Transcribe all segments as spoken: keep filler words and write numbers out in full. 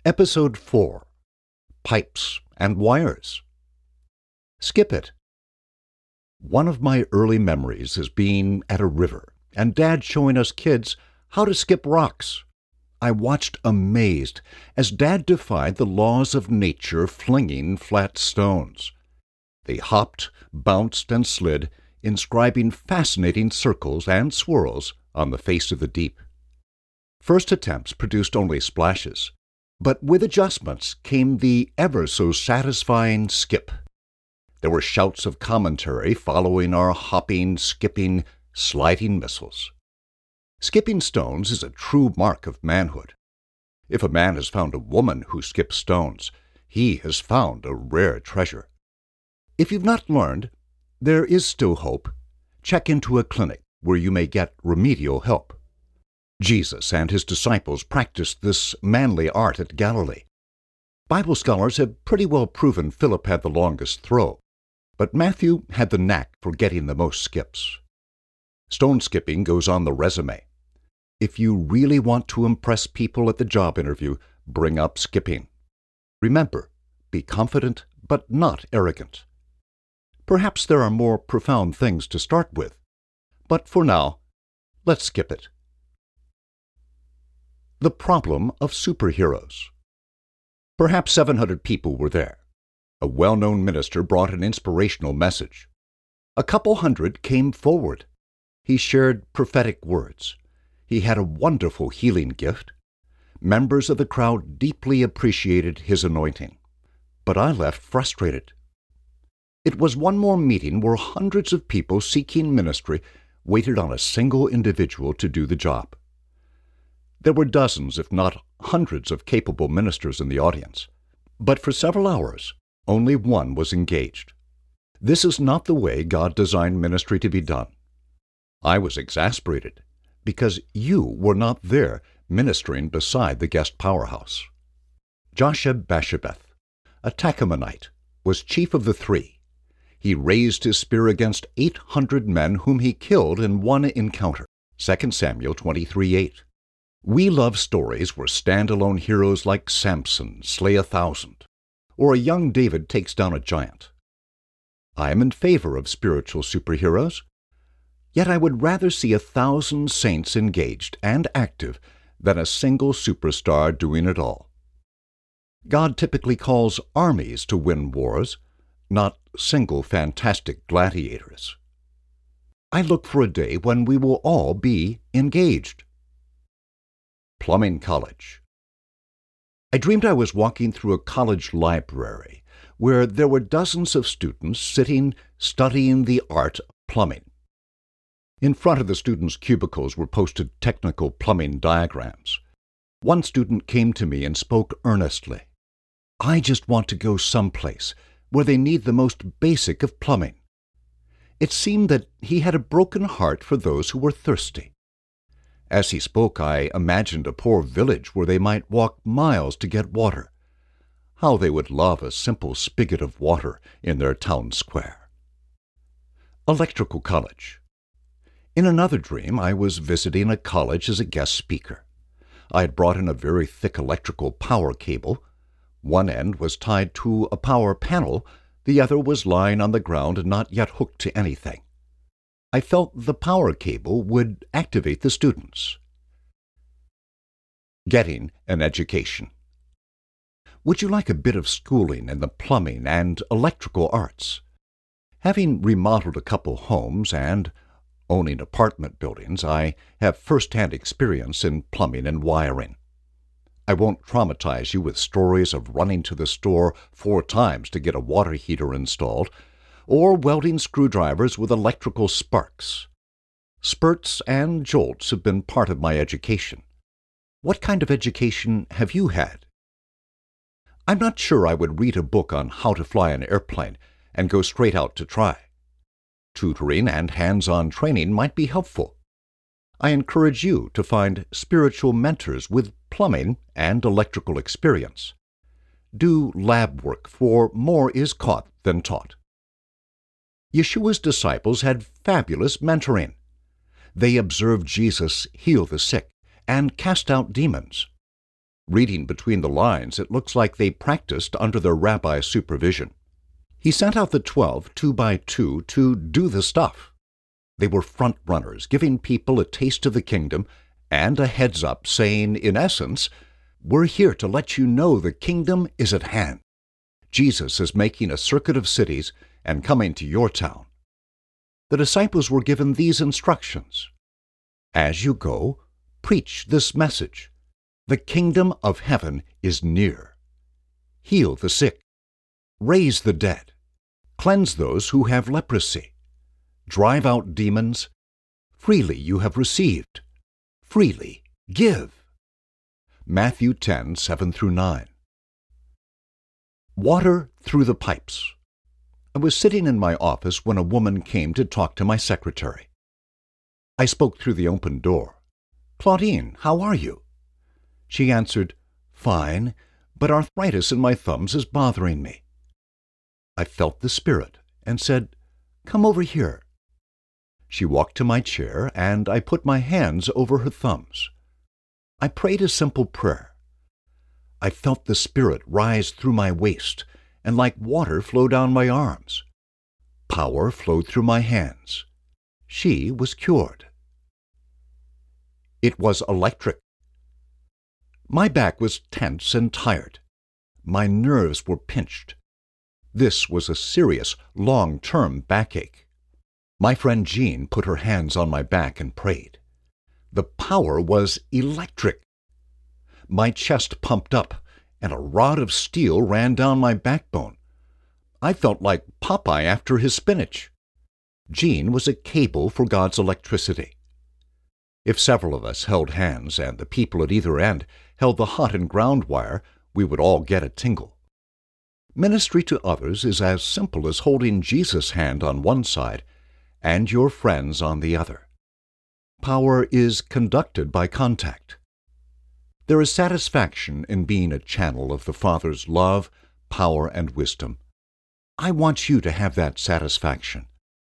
Episode four. Pipes and Wires. Skip It. One of my early memories is being at a river and Dad showing us kids how to skip rocks. I watched amazed as Dad defied the laws of nature flinging flat stones. They hopped, bounced, and slid, inscribing fascinating circles and swirls on the face of the deep. First attempts produced only splashes, but with adjustments came the ever-so-satisfying skip. There were shouts of commentary following our hopping, skipping, sliding missiles. Skipping stones is a true mark of manhood. If a man has found a woman who skips stones, he has found a rare treasure. If you've not learned, there is still hope. Check into a clinic where you may get remedial help. Jesus and his disciples practiced this manly art at Galilee. Bible scholars have pretty well proven Philip had the longest throw, but Matthew had the knack for getting the most skips. Stone skipping goes on the resume. If you really want to impress people at the job interview, bring up skipping. Remember, be confident but not arrogant. Perhaps there are more profound things to start with, but for now, let's skip it. The problem of superheroes. Perhaps seven hundred people were there. A well-known minister brought an inspirational message. A couple hundred came forward. He shared prophetic words. He had a wonderful healing gift. Members of the crowd deeply appreciated his anointing. But I left frustrated. It was one more meeting where hundreds of people seeking ministry waited on a single individual to do the job. There were dozens, if not hundreds, of capable ministers in the audience, but for several hours, only one was engaged. This is not the way God designed ministry to be done. I was exasperated because you were not there ministering beside the guest powerhouse. Josheb-Basshebeth, a Tachamonite, was chief of the three. He raised his spear against eight hundred men whom he killed in one encounter. Second Samuel twenty-three eight. We love stories where standalone heroes like Samson slay a thousand, or a young David takes down a giant. I am in favor of spiritual superheroes, yet I would rather see a thousand saints engaged and active than a single superstar doing it all. God typically calls armies to win wars, not single fantastic gladiators. I look for a day when we will all be engaged. Plumbing College. I dreamed I was walking through a college library where there were dozens of students sitting studying the art of plumbing. In front of the students' cubicles were posted technical plumbing diagrams. One student came to me and spoke earnestly. I just want to go someplace where they need the most basic of plumbing. It seemed that he had a broken heart for those who were thirsty. As he spoke, I imagined a poor village where they might walk miles to get water. How they would love a simple spigot of water in their town square. Electrical College. In another dream, I was visiting a college as a guest speaker. I had brought in a very thick electrical power cable. One end was tied to a power panel, the other was lying on the ground and not yet hooked to anything. I felt the power cable would activate the students. Getting an education. Would you like a bit of schooling in the plumbing and electrical arts? Having remodeled a couple homes and owning apartment buildings, I have first-hand experience in plumbing and wiring. I won't traumatize you with stories of running to the store four times to get a water heater installed, or welding screwdrivers with electrical sparks. Spurts and jolts have been part of my education. What kind of education have you had? I'm not sure I would read a book on how to fly an airplane and go straight out to try. Tutoring and hands-on training might be helpful. I encourage you to find spiritual mentors with plumbing and electrical experience. Do lab work, for more is caught than taught. Yeshua's disciples had fabulous mentoring. They observed Jesus heal the sick and cast out demons. Reading between the lines, it looks like they practiced under their rabbi's supervision. He sent out the twelve, two by two, to do the stuff. They were front runners, giving people a taste of the kingdom and a heads up, saying, in essence, we're here to let you know the kingdom is at hand. Jesus is making a circuit of cities and coming to your town. The disciples were given these instructions. As you go, preach this message. The kingdom of heaven is near. Heal the sick. Raise the dead. Cleanse those who have leprosy. Drive out demons. Freely you have received. Freely give. Matthew ten, seven through nine. Water through the pipes. I was sitting in my office when a woman came to talk to my secretary. I spoke through the open door. Claudine, how are you? She answered, fine, but arthritis in my thumbs is bothering me. I felt the Spirit and said, come over here. She walked to my chair, and I put my hands over her thumbs. I prayed a simple prayer. I felt the Spirit rise through my waist, and like water flow down my arms. Power flowed through my hands. She was cured. It was electric. My back was tense and tired. My nerves were pinched. This was a serious, long-term backache. My friend Jean put her hands on my back and prayed. The power was electric. My chest pumped up, and a rod of steel ran down my backbone. I felt like Popeye after his spinach. Jean was a cable for God's electricity. If several of us held hands and the people at either end held the hot and ground wire, we would all get a tingle. Ministry to others is as simple as holding Jesus' hand on one side and your friends on the other. Power is conducted by contact. There is satisfaction in being a channel of the Father's love, power, and wisdom. I want you to have that satisfaction.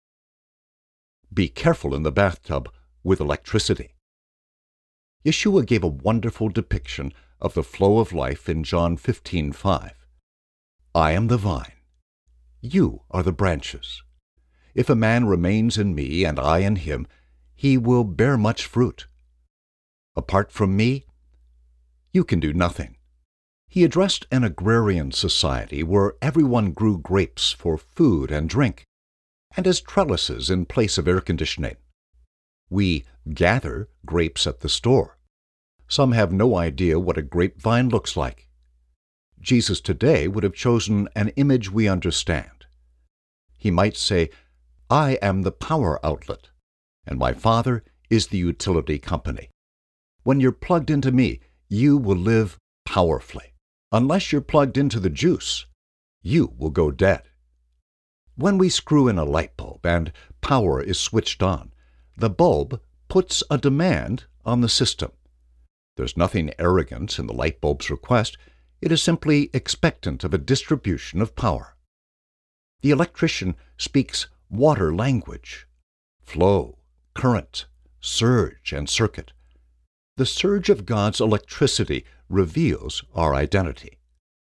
Be careful in the bathtub with electricity. Yeshua gave a wonderful depiction of the flow of life in John fifteen five. I am the vine. You are the branches. If a man remains in me and I in him, he will bear much fruit. Apart from me, you can do nothing. He addressed an agrarian society where everyone grew grapes for food and drink, and as trellises in place of air conditioning. We gather grapes at the store. Some have no idea what a grapevine looks like. Jesus today would have chosen an image we understand. He might say, I am the power outlet, and my Father is the utility company. When you're plugged into me, you will live powerfully. Unless you're plugged into the juice, you will go dead. When we screw in a light bulb and power is switched on, the bulb puts a demand on the system. There's nothing arrogant in the light bulb's request. It is simply expectant of a distribution of power. The electrician speaks water language: flow, current, surge, and circuit. The surge of God's electricity reveals our identity.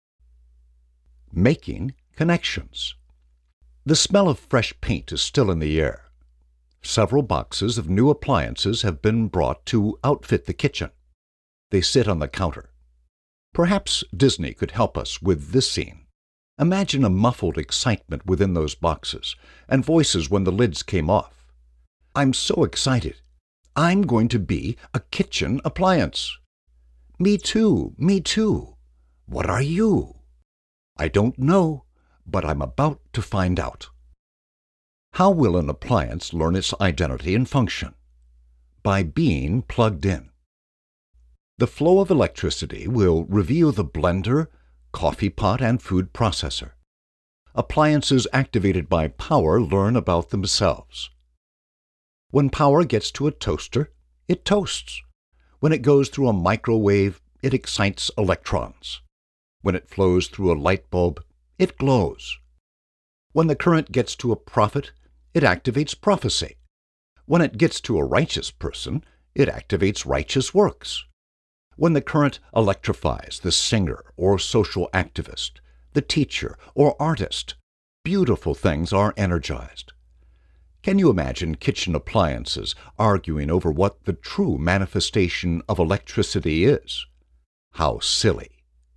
Making connections. The smell of fresh paint is still in the air. Several boxes of new appliances have been brought to outfit the kitchen. They sit on the counter. Perhaps Disney could help us with this scene. Imagine a muffled excitement within those boxes, and voices when the lids came off. I'm so excited. I'm going to be a kitchen appliance. Me too, me too. What are you? I don't know, but I'm about to find out. How will an appliance learn its identity and function? By being plugged in. The flow of electricity will reveal the blender, coffee pot, and food processor. Appliances activated by power learn about themselves. When power gets to a toaster, it toasts. When it goes through a microwave, it excites electrons. When it flows through a light bulb, it glows. When the current gets to a prophet, it activates prophecy. When it gets to a righteous person, it activates righteous works. When the current electrifies the singer or social activist, the teacher or artist, beautiful things are energized. Can you imagine kitchen appliances arguing over what the true manifestation of electricity is? How silly.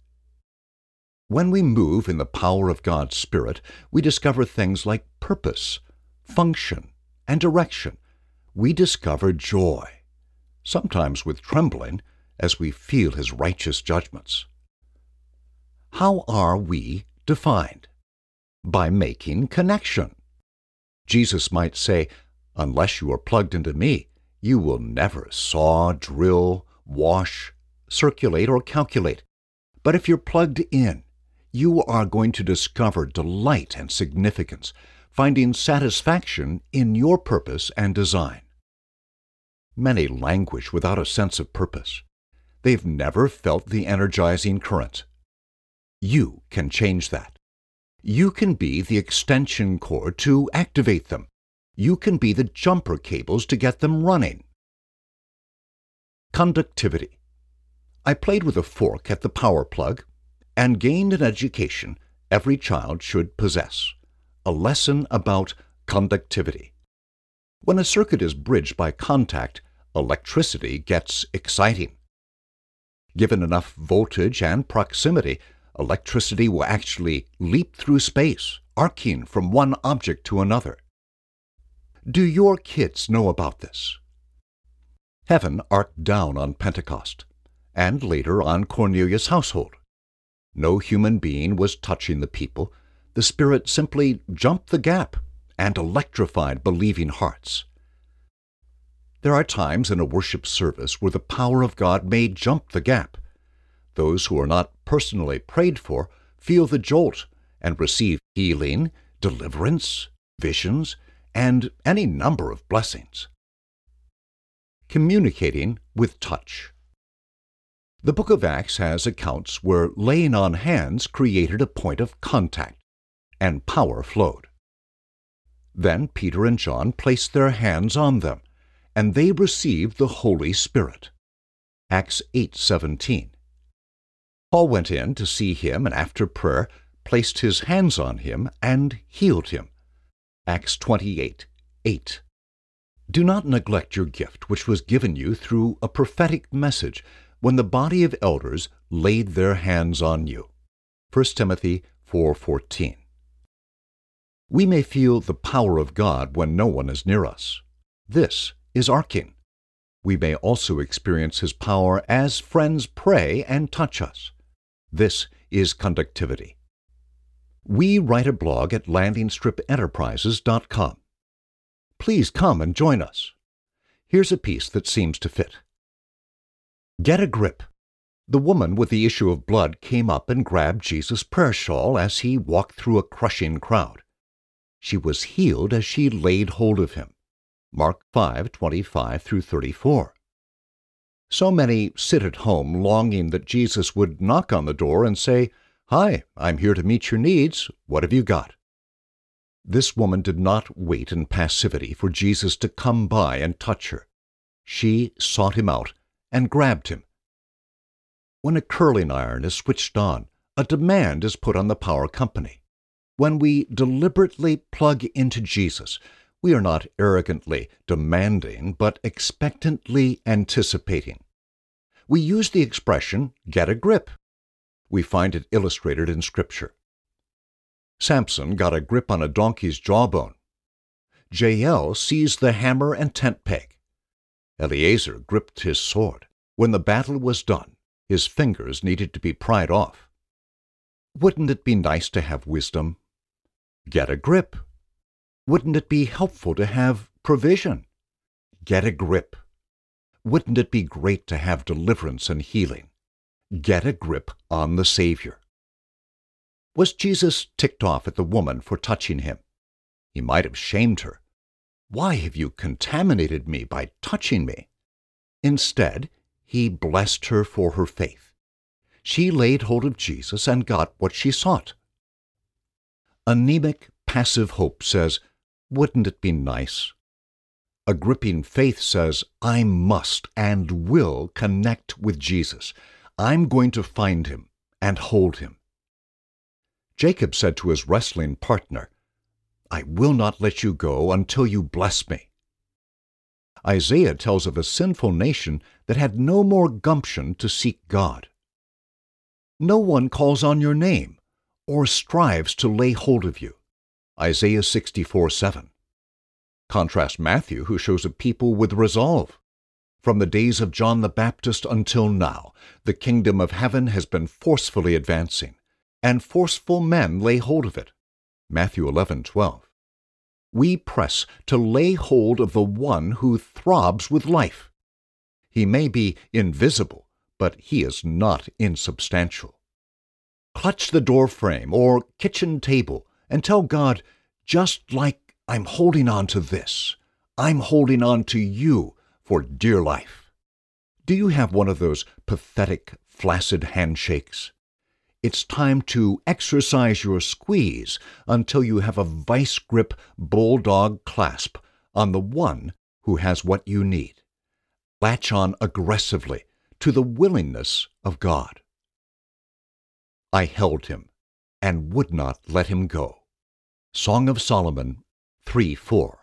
When we move in the power of God's Spirit, we discover things like purpose, function, and direction. We discover joy, sometimes with trembling, as we feel His righteous judgments. How are we defined? By making connection. Jesus might say, "Unless you are plugged into me, you will never saw, drill, wash, circulate, or calculate. But if you're plugged in, you are going to discover delight and significance, finding satisfaction in your purpose and design." Many languish without a sense of purpose. They've never felt the energizing current. You can change that. You can be the extension cord to activate them. You can be the jumper cables to get them running. Conductivity. I played with a fork at the power plug and gained an education every child should possess, a lesson about conductivity. When a circuit is bridged by contact, electricity gets exciting. Given enough voltage and proximity, electricity will actually leap through space, arcing from one object to another. Do your kids know about this? Heaven arced down on Pentecost, and later on Cornelius' household. No human being was touching the people. The Spirit simply jumped the gap and electrified believing hearts. There are times in a worship service where the power of God may jump the gap. Those who are not personally prayed for feel the jolt and receive healing, deliverance, visions, and any number of blessings. Communicating with touch. The book of Acts has accounts where laying on hands created a point of contact, and power flowed. Then Peter and John placed their hands on them, and they received the Holy Spirit. Acts eight seventeen. Paul went in to see him, and after prayer placed his hands on him and healed him. Acts twenty-eight eight. Do not neglect your gift, which was given you through a prophetic message, when the body of elders laid their hands on you. First Timothy four fourteen. We may feel the power of God when no one is near us. This is arcing. We may also experience His power as friends pray and touch us. This is conductivity. We write a blog at landing strip enterprises dot com. Please come and join us. Here's a piece that seems to fit. Get a grip. The woman with the issue of blood came up and grabbed Jesus' prayer shawl as he walked through a crushing crowd. She was healed as she laid hold of him. Mark five twenty-five through thirty-four. So many sit at home longing that Jesus would knock on the door and say, "Hi, I'm here to meet your needs. What have you got?" This woman did not wait in passivity for Jesus to come by and touch her. She sought him out and grabbed him. When a curling iron is switched on, a demand is put on the power company. When we deliberately plug into Jesus, we are not arrogantly demanding, but expectantly anticipating. We use the expression, "get a grip." We find it illustrated in Scripture. Samson got a grip on a donkey's jawbone. Jael seized the hammer and tent peg. Eliezer gripped his sword. When the battle was done, his fingers needed to be pried off. Wouldn't it be nice to have wisdom? Get a grip. Wouldn't it be helpful to have provision? Get a grip. Wouldn't it be great to have deliverance and healing? Get a grip on the Savior. Was Jesus ticked off at the woman for touching him? He might have shamed her. "Why have you contaminated me by touching me?" Instead, he blessed her for her faith. She laid hold of Jesus and got what she sought. Anemic, passive hope says, "Wouldn't it be nice?" A gripping faith says, I must and will connect with Jesus. I'm going to find him and hold him. Jacob said to his wrestling partner, I will not let you go until you bless me. Isaiah tells of a sinful nation that had no more gumption to seek God. No one calls on your name or strives to lay hold of you. Isaiah sixty-four seven. Contrast Matthew, who shows a people with resolve. From the days of John the Baptist until now, the kingdom of heaven has been forcefully advancing, and forceful men lay hold of it. Matthew eleven twelve. We press to lay hold of the one who throbs with life. He may be invisible, but he is not insubstantial. Clutch the door frame or kitchen table and tell God, just like I'm holding on to this, I'm holding on to you for dear life. Do you have one of those pathetic, flaccid handshakes? It's time to exercise your squeeze until you have a vice-grip bulldog clasp on the one who has what you need. Latch on aggressively to the willingness of God. I held him and would not let him go. Song of Solomon three four.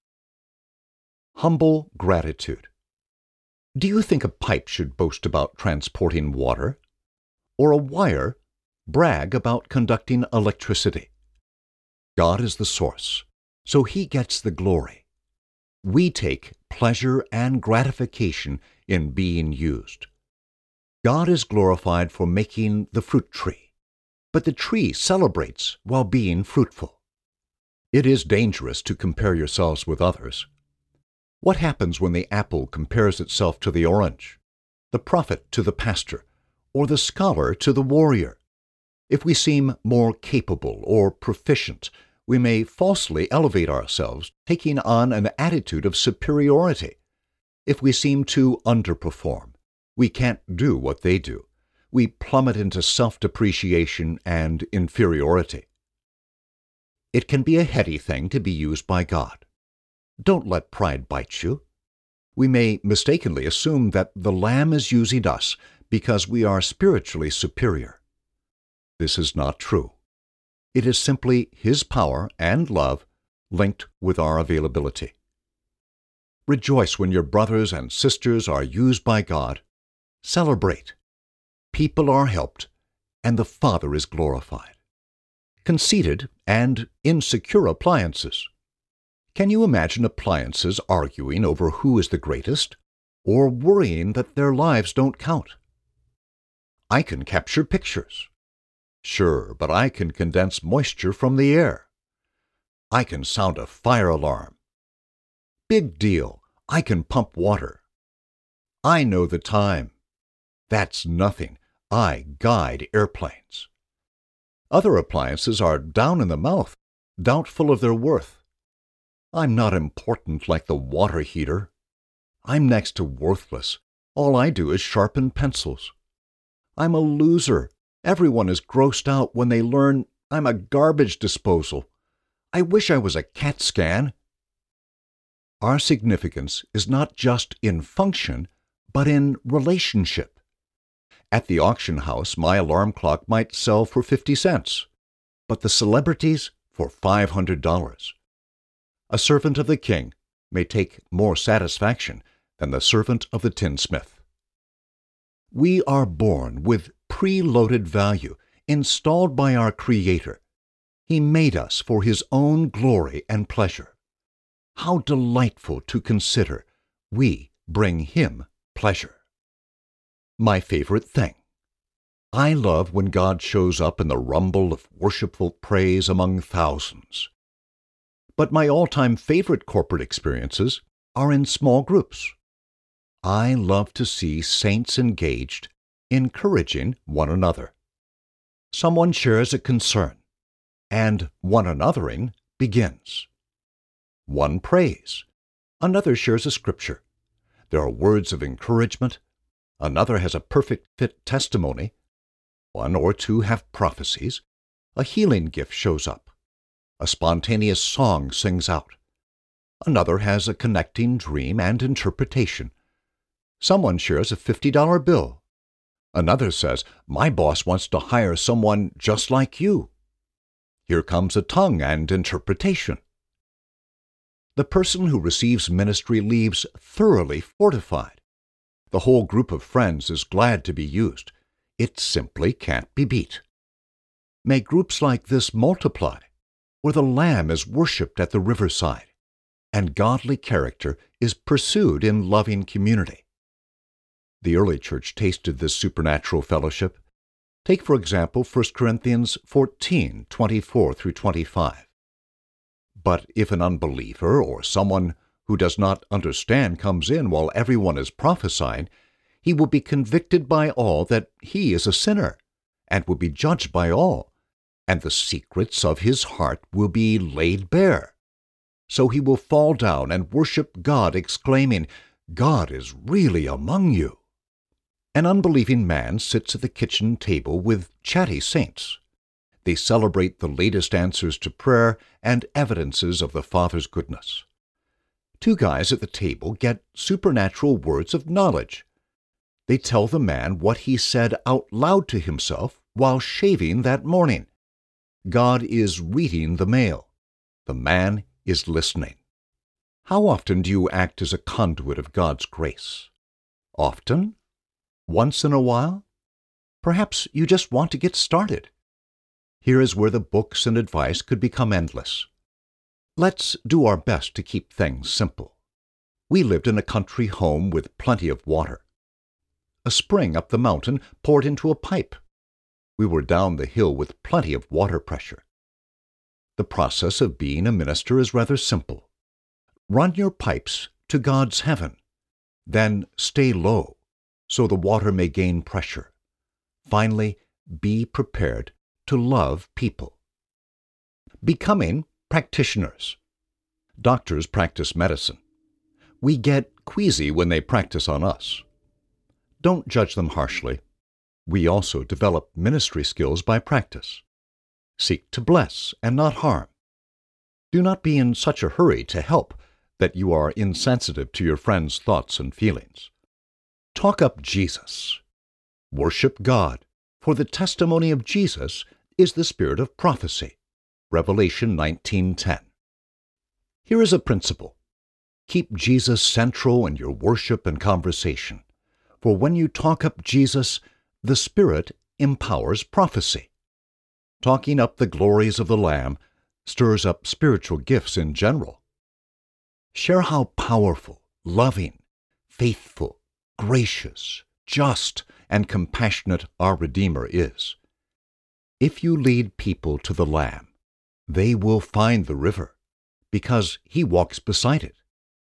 Humble gratitude. Do you think a pipe should boast about transporting water? Or a wire brag about conducting electricity? God is the source, so he gets the glory. We take pleasure and gratification in being used. God is glorified for making the fruit tree, but the tree celebrates while being fruitful. It is dangerous to compare yourselves with others. What happens when the apple compares itself to the orange, the prophet to the pastor, or the scholar to the warrior? If we seem more capable or proficient, we may falsely elevate ourselves, taking on an attitude of superiority. If we seem to underperform, we can't do what they do. We plummet into self-depreciation and inferiority. It can be a heady thing to be used by God. Don't let pride bite you. We may mistakenly assume that the Lamb is using us because we are spiritually superior. This is not true. It is simply his power and love linked with our availability. Rejoice when your brothers and sisters are used by God. Celebrate. People are helped, and the Father is glorified. Conceited and insecure appliances. Can you imagine appliances arguing over who is the greatest, or worrying that their lives don't count? I can capture pictures. Sure, but I can condense moisture from the air. I can sound a fire alarm. Big deal, I can pump water. I know the time. That's nothing. I guide airplanes. Other appliances are down in the mouth, doubtful of their worth. I'm not important like the water heater. I'm next to worthless. All I do is sharpen pencils. I'm a loser. Everyone is grossed out when they learn I'm a garbage disposal. I wish I was a CAT scan. Our significance is not just in function, but in relationship. At the auction house, my alarm clock might sell for fifty cents, but the celebrities for five hundred dollars. A servant of the king may take more satisfaction than the servant of the tinsmith. We are born with preloaded value installed by our Creator. He made us for His own glory and pleasure. How delightful to consider we bring Him pleasure. My favorite thing. I love when God shows up in the rumble of worshipful praise among thousands. But my all-time favorite corporate experiences are in small groups. I love to see saints engaged, encouraging one another. Someone shares a concern, and one-anothering begins. One prays, another shares a scripture. There are words of encouragement. Another has a perfect fit testimony. One or two have prophecies. A healing gift shows up. A spontaneous song sings out. Another has a connecting dream and interpretation. Someone shares a fifty dollar bill. Another says, "My boss wants to hire someone just like you." Here comes a tongue and interpretation. The person who receives ministry leaves thoroughly fortified. The whole group of friends is glad to be used. It simply can't be beat. May groups like this multiply, where the Lamb is worshipped at the riverside, and godly character is pursued in loving community. The early church tasted this supernatural fellowship. Take, for example, First Corinthians fourteen, twenty-four through twenty-five. But if an unbeliever or someone who does not understand comes in while everyone is prophesying, he will be convicted by all that he is a sinner, and will be judged by all, and the secrets of his heart will be laid bare. So he will fall down and worship God, exclaiming, "God is really among you." An unbelieving man sits at the kitchen table with chatty saints. They celebrate the latest answers to prayer and evidences of the Father's goodness. Two guys at the table get supernatural words of knowledge. They tell the man what he said out loud to himself while shaving that morning. God is reading the mail. The man is listening. How often do you act as a conduit of God's grace? Often? Once in a while? Perhaps you just want to get started. Here is where the books and advice could become endless. Let's do our best to keep things simple. We lived in a country home with plenty of water. A spring up the mountain poured into a pipe. We were down the hill with plenty of water pressure. The process of being a minister is rather simple. Run your pipes to God's heaven. Then stay low, so the water may gain pressure. Finally, be prepared to love people. Becoming practitioners. Doctors practice medicine. We get queasy when they practice on us. Don't judge them harshly. We also develop ministry skills by practice. Seek to bless and not harm. Do not be in such a hurry to help that you are insensitive to your friend's thoughts and feelings. Talk up Jesus. Worship God, for the testimony of Jesus is the spirit of prophecy. Revelation nineteen ten. Here is a principle. Keep Jesus central in your worship and conversation, for when you talk up Jesus, the Spirit empowers prophecy. Talking up the glories of the Lamb stirs up spiritual gifts in general. Share how powerful, loving, faithful, gracious, just, and compassionate our Redeemer is. If you lead people to the Lamb, they will find the river, because He walks beside it.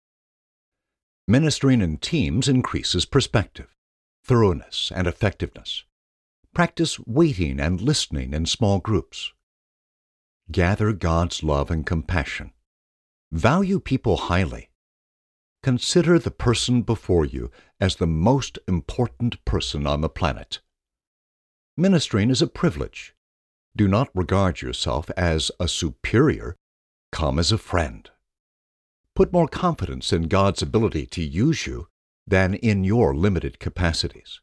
Ministering in teams increases perspective, thoroughness, and effectiveness. Practice waiting and listening in small groups. Gather God's love and compassion. Value people highly. Consider the person before you as the most important person on the planet. Ministering is a privilege. Do not regard yourself as a superior. Come as a friend. Put more confidence in God's ability to use you than in your limited capacities.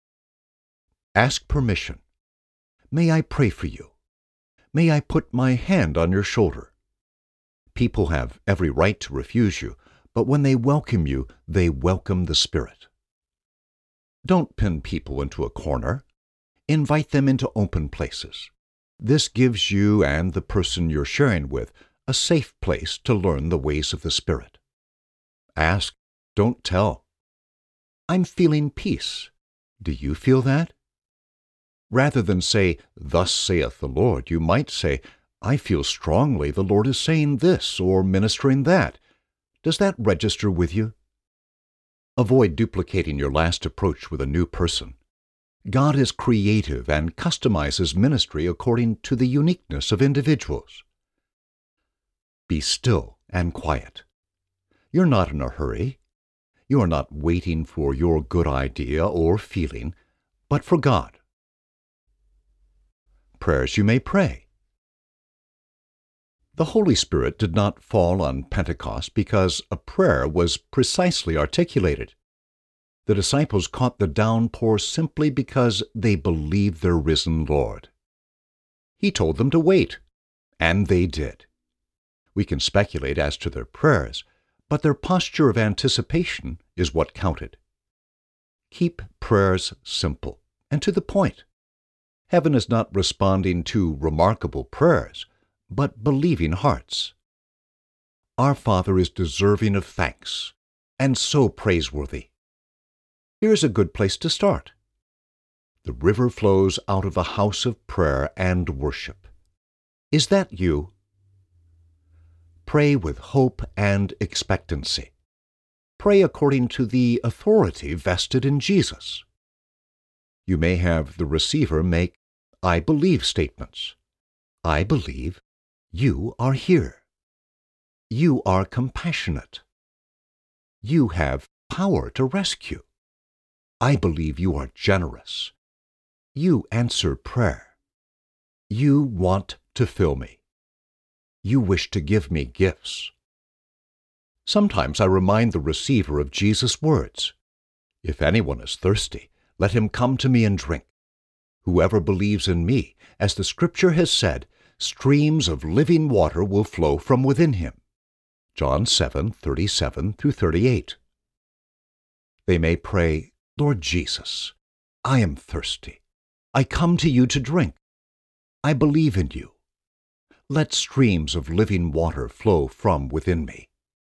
Ask permission. May I pray for you? May I put my hand on your shoulder? People have every right to refuse you, but when they welcome you, they welcome the Spirit. Don't pin people into a corner. Invite them into open places. This gives you and the person you're sharing with a safe place to learn the ways of the Spirit. Ask, don't tell. I'm feeling peace. Do you feel that? Rather than say, "Thus saith the Lord," you might say, "I feel strongly the Lord is saying this or ministering that." Does that register with you? Avoid duplicating your last approach with a new person. God is creative and customizes ministry according to the uniqueness of individuals. Be still and quiet. You're not in a hurry. You are not waiting for your good idea or feeling, but for God. Prayers you may pray. The Holy Spirit did not fall on Pentecost because a prayer was precisely articulated. The disciples caught the downpour simply because they believed their risen Lord. He told them to wait, and they did. We can speculate as to their prayers, but their posture of anticipation is what counted. Keep prayers simple and to the point. Heaven is not responding to remarkable prayers, but believing hearts. Our Father is deserving of thanks, and so praiseworthy. Here's a good place to start. The river flows out of a house of prayer and worship. Is that you? Pray with hope and expectancy. Pray according to the authority vested in Jesus. You may have the receiver make I believe statements. I believe you are here. You are compassionate. You have power to rescue. I believe you are generous. You answer prayer. You want to fill me. You wish to give me gifts. Sometimes I remind the receiver of Jesus' words. If anyone is thirsty, let him come to me and drink. Whoever believes in me, as the Scripture has said, streams of living water will flow from within him. John seven, thirty-seven through thirty-eight. They may pray, Lord Jesus, I am thirsty. I come to you to drink. I believe in you. Let streams of living water flow from within me.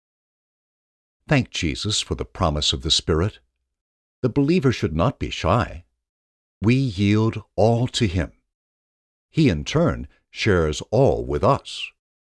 Thank Jesus for the promise of the Spirit. The believer should not be shy. We yield all to him. He, in turn, shares all with us.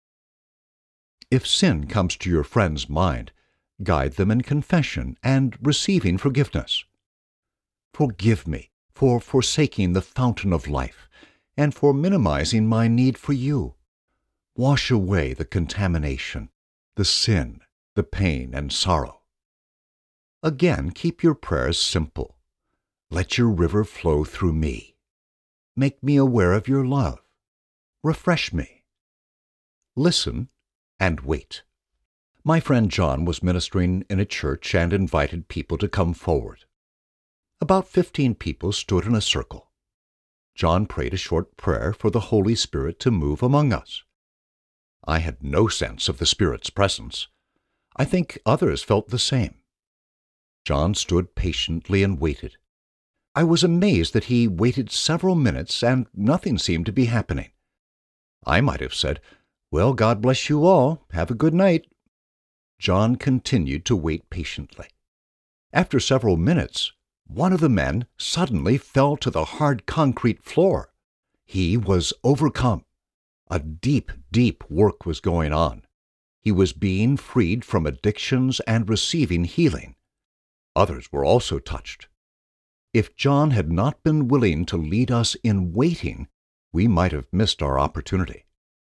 If sin comes to your friend's mind, guide them in confession and receiving forgiveness. Forgive me for forsaking the fountain of life and for minimizing my need for you. Wash away the contamination, the sin, the pain and sorrow. Again, keep your prayers simple. Let your river flow through me. Make me aware of your love. Refresh me. Listen and wait. My friend John was ministering in a church and invited people to come forward. About fifteen people stood in a circle. John prayed a short prayer for the Holy Spirit to move among us. I had no sense of the Spirit's presence. I think others felt the same. John stood patiently and waited. I was amazed that he waited several minutes and nothing seemed to be happening. I might have said, Well, God bless you all. Have a good night. John continued to wait patiently. After several minutes, one of the men suddenly fell to the hard concrete floor. He was overcome. A deep, deep work was going on. He was being freed from addictions and receiving healing. Others were also touched. If John had not been willing to lead us in waiting, we might have missed our opportunity.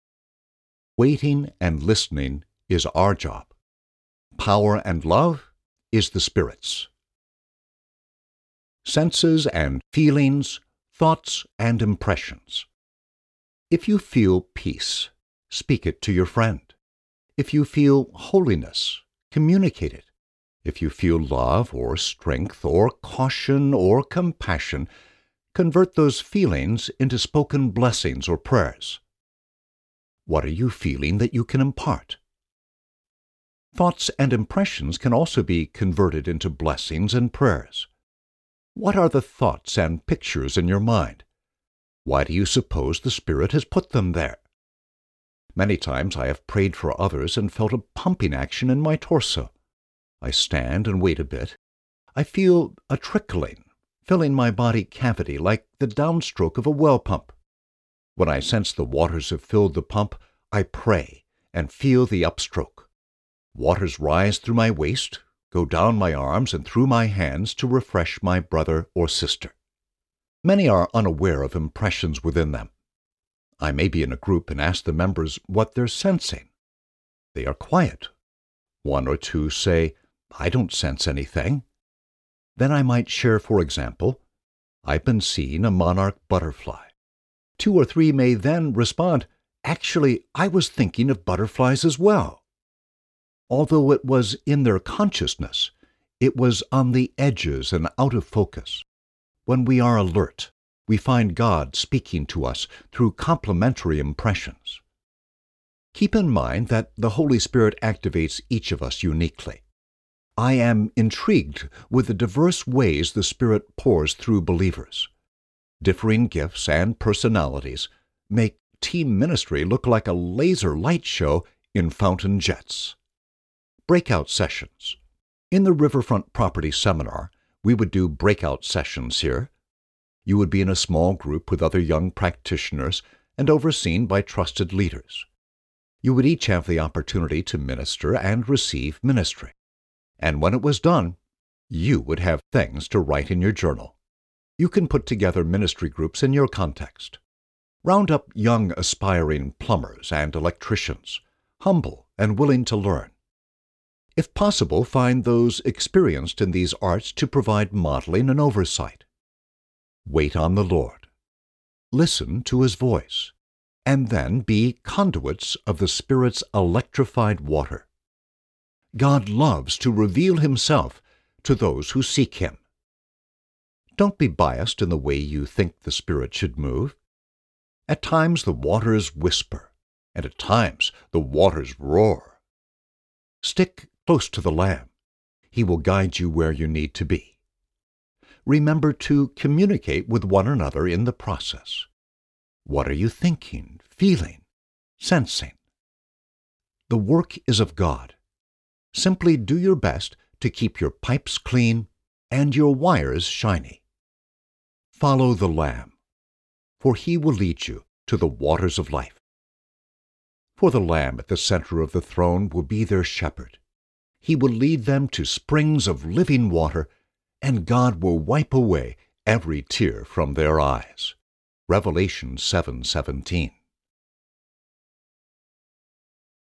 Waiting and listening is our job. Power and love is the Spirit's. Senses and feelings, thoughts and impressions. If you feel peace, speak it to your friend. If you feel holiness, communicate it. If you feel love or strength or caution or compassion, convert those feelings into spoken blessings or prayers. What are you feeling that you can impart? Thoughts and impressions can also be converted into blessings and prayers. What are the thoughts and pictures in your mind? Why do you suppose the Spirit has put them there? Many times I have prayed for others and felt a pumping action in my torso. I stand and wait a bit. I feel a trickling, filling my body cavity like the downstroke of a well pump. When I sense the waters have filled the pump, I pray and feel the upstroke. Waters rise through my waist, go down my arms and through my hands to refresh my brother or sister. Many are unaware of impressions within them. I may be in a group and ask the members what they're sensing. They are quiet. One or two say, I don't sense anything. Then I might share, for example, I've been seeing a monarch butterfly. Two or three may then respond, Actually, I was thinking of butterflies as well. Although it was in their consciousness, it was on the edges and out of focus. When we are alert, we find God speaking to us through complementary impressions. Keep in mind that the Holy Spirit activates each of us uniquely. I am intrigued with the diverse ways the Spirit pours through believers. Differing gifts and personalities make team ministry look like a laser light show in fountain jets. Breakout sessions. In the Riverfront Property Seminar, we would do breakout sessions here. You would be in a small group with other young practitioners and overseen by trusted leaders. You would each have the opportunity to minister and receive ministry. And when it was done, you would have things to write in your journal. You can put together ministry groups in your context. Round up young aspiring plumbers and electricians, humble and willing to learn. If possible, find those experienced in these arts to provide modeling and oversight. Wait on the Lord. Listen to His voice, and then be conduits of the Spirit's electrified water. God loves to reveal Himself to those who seek Him. Don't be biased in the way you think the Spirit should move. At times the waters whisper, and at times the waters roar. Stick close to the Lamb. He will guide you where you need to be. Remember to communicate with one another in the process. What are you thinking, feeling, sensing? The work is of God. Simply do your best to keep your pipes clean and your wires shiny. Follow the Lamb, for He will lead you to the waters of life. For the Lamb at the center of the throne will be their shepherd. He will lead them to springs of living water, and God will wipe away every tear from their eyes. Revelation seven seventeen.